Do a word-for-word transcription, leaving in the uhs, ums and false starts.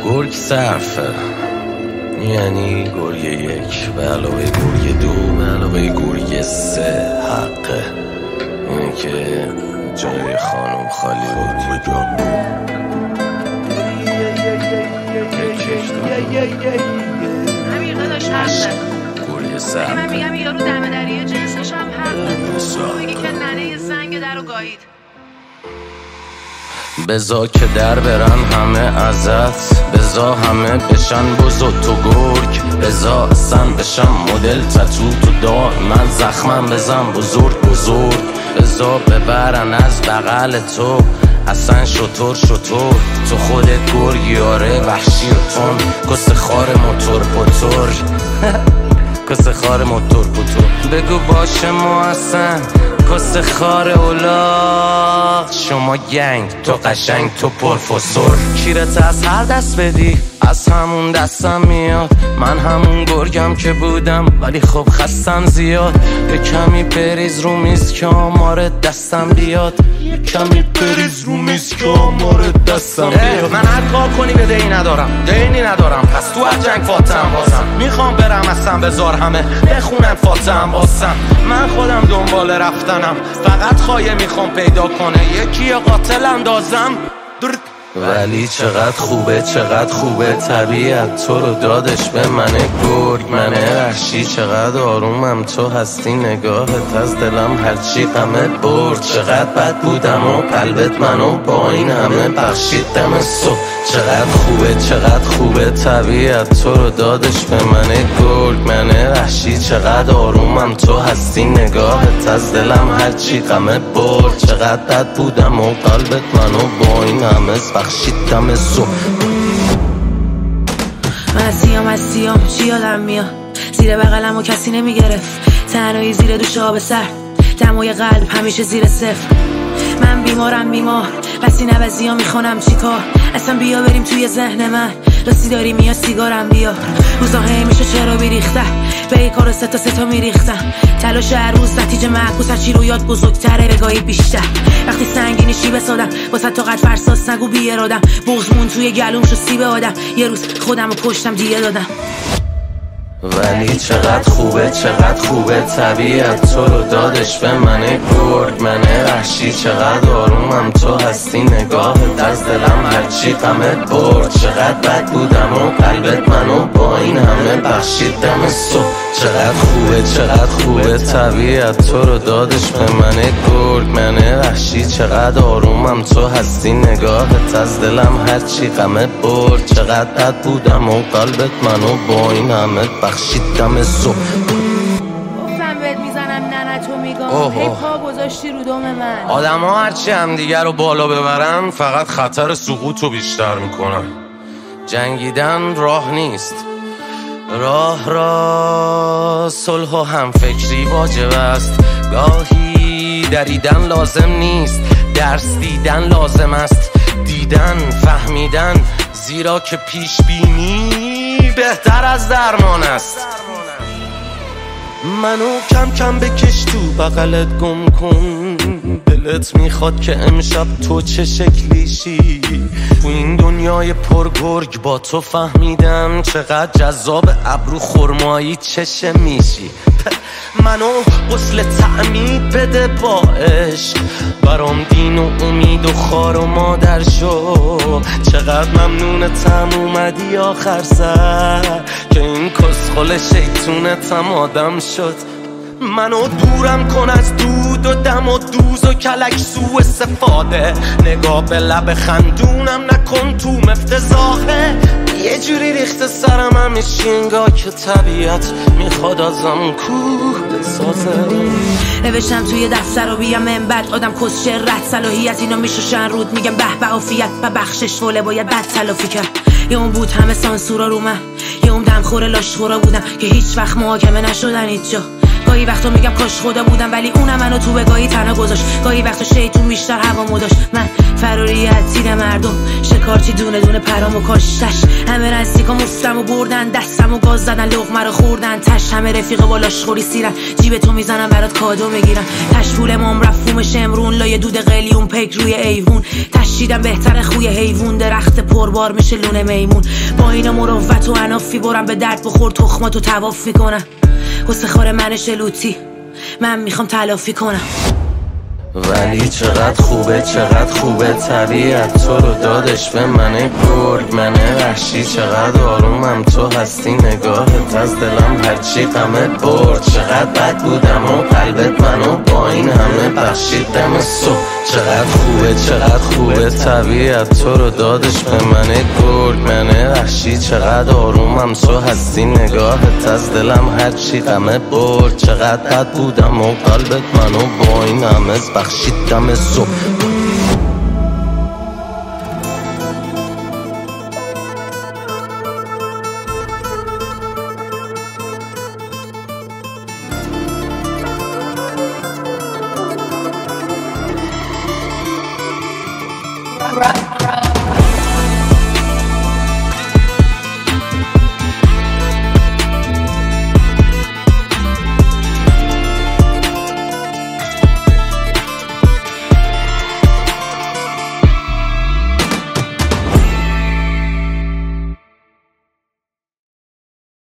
گرگ صرفه، یعنی گرگ یک به علاوه گرگ دو به علاوه گرگ سه حقه. اینه که جای خانم خالی بود. امیر داداش حقه. گرگ صرفه. من میگم یارو دم دریه جنسش هم حقه. میگه که ننه زنگ در رو گایید. بزا که در برن همه ازت، بزا همه بشن بزرگ تو گرگ، بزا اصلا بشن مدل تتو تو دار من زخمم بزن بزرگ بزرگ، بزا ببرن از بغل تو اصلا شطور شطور، تو خودت گرگی آره وحشی و تون، کس خار موتور پوتور کس خار موتور پوتور، بگو باشه ما اصلا کس خار اولاغ، شما گنگ تو قشنگ تو پرفسور، کیرت از هر دست بدی از همون دستم میاد، من همون گرگم که بودم ولی خب خستم زیاد، یه کمی پریز رو میز که آمارت دستم بیاد، یه کمی پریز رو میز که آمارت دستم بیاد. من هر کار کنی به دینی ندارم، دینی ندارم، پس تو هر جنگ فاتحم بازم، میخوام برم اصلا بذار همه بخونن فاتحم بازم، من خودم دنبال رفتنم، فقط خواهی میخوام پیدا کنه یکی قاتل اندازم. ولی چقدر خوبه چقدر خوبه طبیعت تو رو دادش به من گرگ، من وحشی چقدر آرومم تو هستی نگاهت از دلم هرچی غمت برد، چقدر بد بودم و قلبت منو با این همه بخشید دم صبح، چقدر خوبه چقدر خوبه طبیعت تو رو دادش به من گرگ، من وحشی چقدر آرومم تو هستی نگاهت از دلم هرچی غمت برد، چقدر بد بودم و قلبت منو با این همه بخشیدم صبح. من از سیام از سیام چی یادم میاد، زیر بغلم و کسی نمیگرفت، تنهایی زیر دوش آب سر، دمای قلب همیشه زیر صفر، من بیمارم بیمار پس این عوضی ها میخونم چی کار، اصلا بیا بریم توی ذهن من، راستی داری میا سیگارم بیا، روزا هی میشه چرا بیریخته به ای کارو ستا ستا میریختم، تلاش هر روز نتیجه معکوس از چی رو یاد بزرگتره بگاهی بیشتر، وقتی سنگینی شی بسادم واسه تو قد فرساس نگو بی ارادم، بغزمون توی گلوم شو سیب آدم، یه روز خودم رو کشتم دیگه دادم. ولی چقدر خوبه چقدر خوبه طبیعت تو رو دادش به من گرگ، من وحشی چقدر آرومم تو هستی نگاهت از دلم هرچی غمت برد، چقدر بد بودم و قلبت منو با این همه بخشید دم صبح، چقدر خوبه چقدر خوبه طبیعت تو رو دادش به من گرگ، من وحشی چقدر آرومم تو هستی نگاهت از دلم هرچی غمت برد، چقدر بد بودم و قلبت منو با این همه بخشیدم صبح. گفتم بهت میزنم نه تو میگم هی پا گذاشتی رو دم من. آدم ها هرچی هم دیگر رو بالا ببرن فقط خطر سقوط رو بیشتر میکنن، جنگیدن راه نیست، راه را صلح و همفکری واجب است، گاهی دریدن لازم نیست، درس دیدن لازم است، دیدن فهمیدن، زیرا که پیش بینی بهتر از درمان است. منو کم کم بکش تو بغلت گم کن، دلت میخواد که امشب تو چه شکلیشی، تو این دنیای پرگرگ با تو فهمیدم چقدر جذاب ابرو خرمایی چشه میشی، منو غسل تعمید بده با عشق، برام دین و امید و خار و مادر شو، چقدر ممنونتم اومدی آخر سر که این کسخل شیطونتم آدم شد، منو دورم کن از دود و دم و دوز و کلک سو استفاده، نگاه به لب خندونم نکن تو مفتزاخه، یه جوری ریخته سرم همیشه انگاه که طبیعت میخواد ازم کوه بسازه. نوشتم توی دفتر و بیام من بد آدم کسچه رد صلاحیت اینو میشوشن رود، میگم به به عافیت و بخشش فوله باید بد تلافی کرد، یه اون بود همه سانسورا رو من، یه اون دم خوره لاشخورا بودم که هیچ وقت محاکمه نشدن هیچ جا، گاهی وقتا میگم کاش خدا بودم ولی اونم منو تو بگاهی تنها گذاشت، گاهی وقتا شیطون بیشتر هوامو داشت، من فراریت تیر مردم شکارچی دونه دونه پرامو کاشتش، همه نزدیکا مفتم و بردن دستم و گاز زدن لقمه رو خوردن تش، همه رفیق بالاش خوری سیرن جیب تو میزنم برات کادو میگیرن، تش پول مام رفت فوم شمرون لای دود قلیون پیک روی ایوون، تش کشیدم بهتر خوی حیوون، درخت پربار میشه لونه میمون. با اینا مروت و عنافی برم به درد بخور، تخماتو طواف میکنم. حسه خار من شلوتی، من میخوام تلافی کنم. ولی چقدر خوبه چقدر خوبه طبیعت تو رو دادش به من گرگ، من وحشی چقدر آرومم تو هستی، نگاهت از دلم هرچی غمه برد. چقدر بد بودم و قلبت منو با این همه بخشید دم صبح. چقدر خوبه چقدر خوبه طبیعت تو رو دادش به من گرگ، من وحشی چقدر آرومم تو هستی، نگاهت از دلم هرچی غمه برد. چقدر بد بودم و قلبت منو با این همه بخشید دم صبح. Right.